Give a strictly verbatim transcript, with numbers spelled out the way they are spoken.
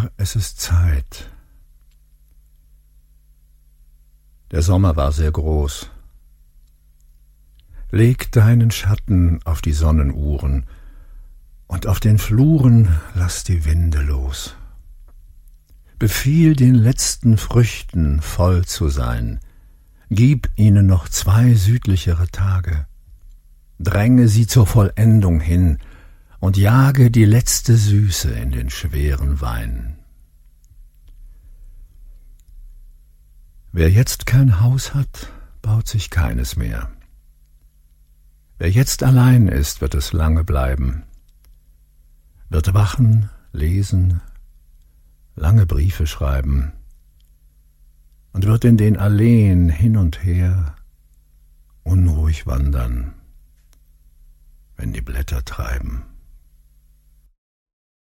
Herr, es ist Zeit. Der Sommer war sehr groß. Leg deinen Schatten auf die Sonnenuhren, und auf den Fluren lass die Winde los. Befiehl den letzten Früchten voll zu sein, gib ihnen noch zwei südlichere Tage, dränge sie zur Vollendung hin und jage die letzte Süße in den schweren Wein. Wer jetzt kein Haus hat, baut sich keines mehr. Wer jetzt allein ist, wird es lange bleiben, wird wachen, lesen, lange Briefe schreiben und wird in den Alleen hin und her unruhig wandern, wenn die Blätter treiben.